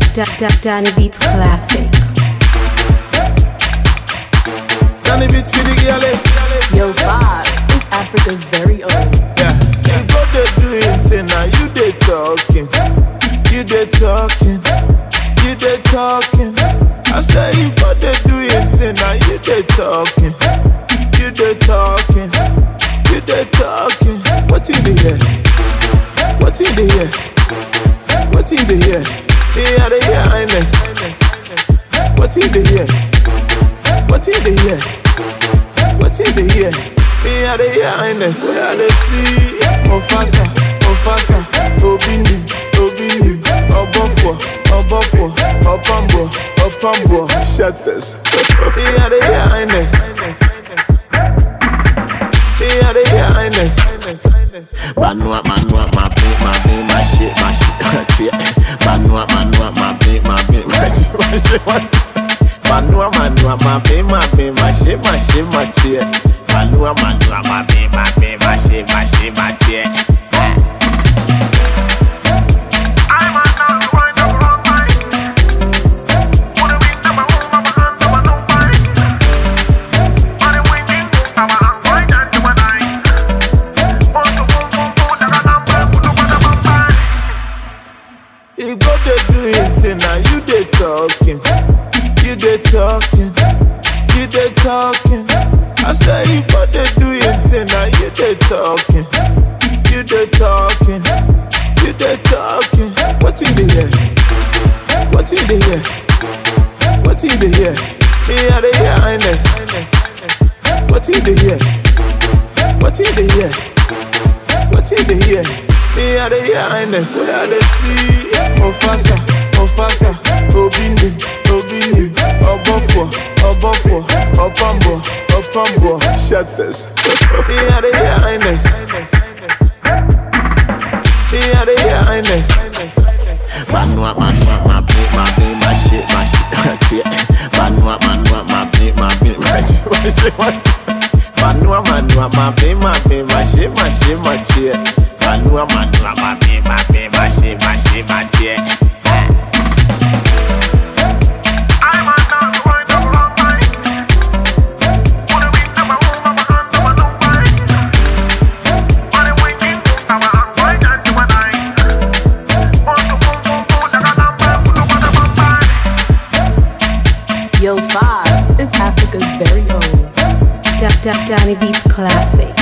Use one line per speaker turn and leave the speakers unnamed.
Danny Beats classic.
Danny Beats for the girl.
Yo, Five, it's Africa's very own.
Yeah, you go there doing thing now. You dey talking, you dey talking, you dey talking. I say you go there doing thing now. You dey talking, you dey talking, you dey talking. What in the air? What in the air? What in the air? Yeah, the air highness. What in the air? What in the air? What in the air? Yeah, the air highness. Yeah, they see Mufasa, Mufasa, Obini, Obini, Obofo, Obofo, Opambo, Opambo, Shatters. Yeah, the air highness. Yeah, the air highness.
Manua, my shit, my shit. Manua, my shit, my shit. Manua, my shit, my shit. Manua, my shit, my shit.
You go there doing thing now, you dey talking, you dey talking, you dey talking. I say you go there doing thing now, you dey talking, you dey talking, you dey talking. What in the air? What in the air? What in the air? Yeah, the air highness. What in the air? What in the air? What in the air? Yeah, the air highness. Yeah, they see Mufasa, Mufasa, Obini, Obini, Obofo, Obofo, Opambo, Opambo, Shatters. Yeah, the air highness. Yeah, the air highness.
Manua, my shit, my shit. Manua, my shit, my shit. Manua, my shit, my shit. Manua, my shit, my shit.
Yo, Five, it's Africa's very own.
Danny Beats classic.